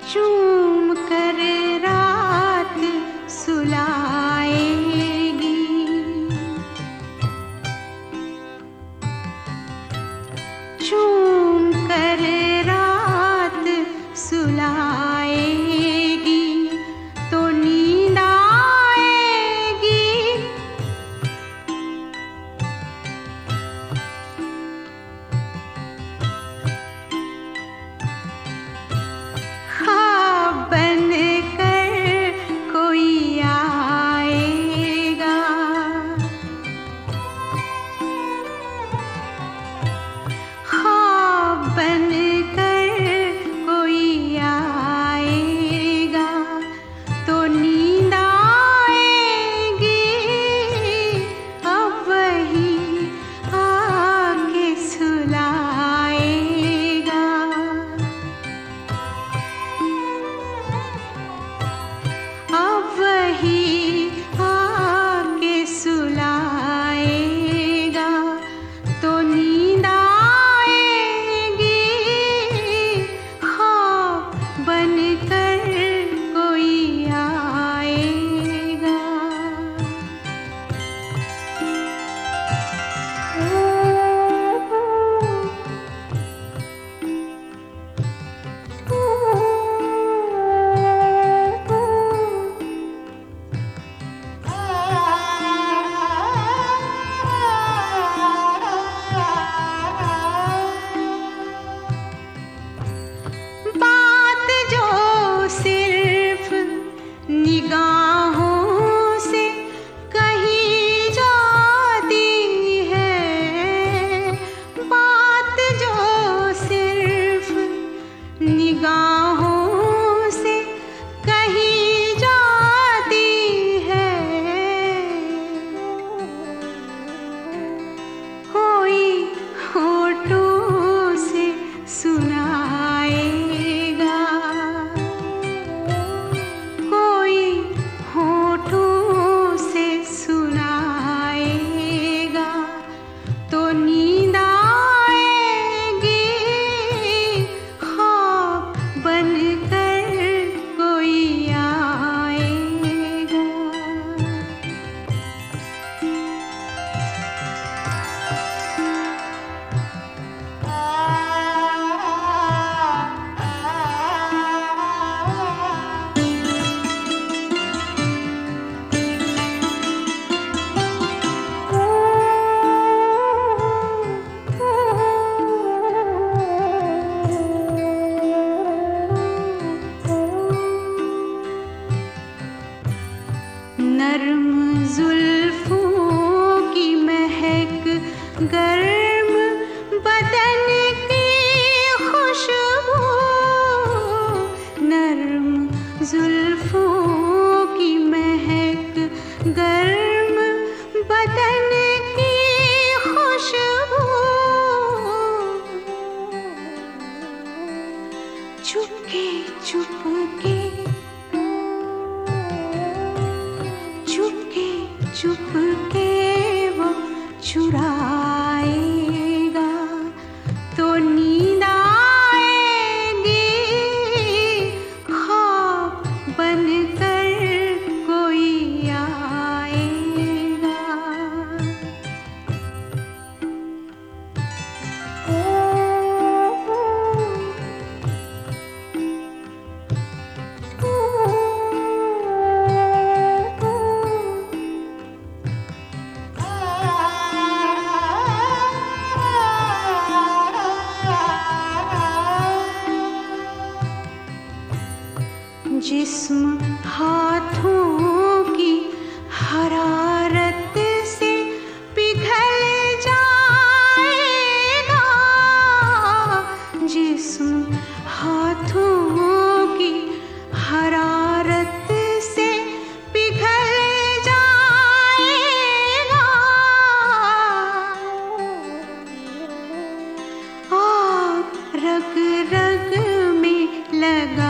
चूम कर रात सुलाएगी, चूम कर रात सुलाएगी तो नींद आएगी। ख्वाब बन कर कोई आएगा, ख्वाब बन कर कोई आएगा तो नींद आएगी। अब वही आके सुलाएगा, अब वही आके सुलाएगा तो नींद आएगी। ख्वाब बनकर कोई आएगा। बात जो सिर्फ निगाहों से कही जाती है, बात जो सिर्फ निगाहों से कही जाती है, कोई होठों से सुनाएगा, कोई होठों से सुनाएगा तो नींद आएगी। ख्वाब बनकर कोई आएगा। नर्म जुल्फों की महक, गर्म बदन की खुशबू, नर्म जुल्फों की महक, गर्म बदन की खुशबू, चुपके चुपके चुपके चुपके वो चुराएगा तो नींद आएगी। ख्वाब बनकर कोई आएगा। जिस्म हाथों की हरारत से पिघल जाएगा, जिस्म हाथों की हरारत से पिघल जाएगा। आग रग रग में लगा